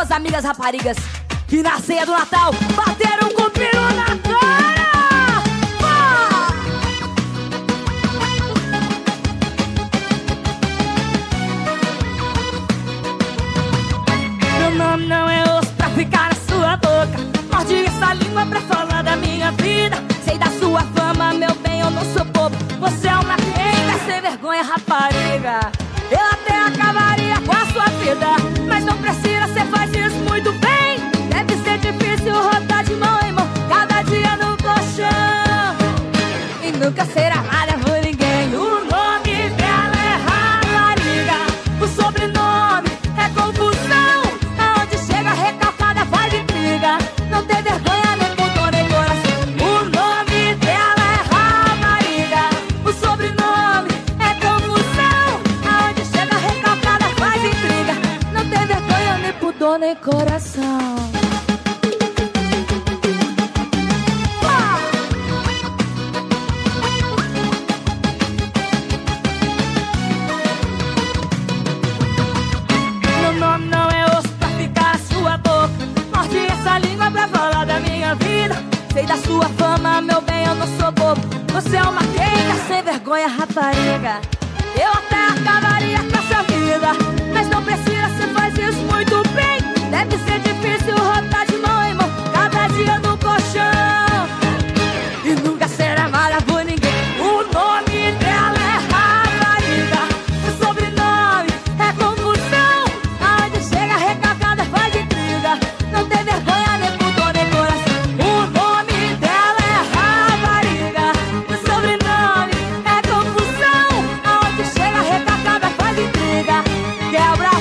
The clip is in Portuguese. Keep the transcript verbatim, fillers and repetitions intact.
suas amigas raparigas que na ceia do Natal bateram com o peru na cara. Ah! Meu nome não é osso pra ficar na sua boca. Morde essa língua pra falar da minha vida. Sei da sua fama, meu bem, eu não sou bobo. Você é uma quenga, sem vergonha, rapariga. Eu até acabaria com a sua vida, mas não precisa, você faz isso muito bem. Deve ser difícil rodar de mão em mão cada dia no colchão e nunca ser amada por ninguém. O nome dela é rapariga, o sobrenome é confusão. Aonde chega recalcada faz intriga, não tem vergonha nem pudor nem coração. O nome dela é rapariga, o sobrenome é confusão. Aonde chega recalcada faz intriga, não tem vergonha nem pudor nem coração. Meu nome não é osso pra ficar na sua boca. Morde essa língua pra falar da minha vida. Sei da sua fama, meu bem, eu não sou bobo. Você é uma quenga, sem vergonha, rapariga. Eu até acabaria com a sua vida, mas não precisa, você faz isso muito bem. Deve ser difícil rodar de mão em mão cada dia no colchão e nunca ser amada por ninguém. O nome dela é rapariga, o sobrenome é confusão. Aonde chega recalcada faz intriga, não tem vergonha nem pudor nem coração. O nome dela é rapariga, o sobrenome é confusão. Aonde chega recalcada faz intriga, quebra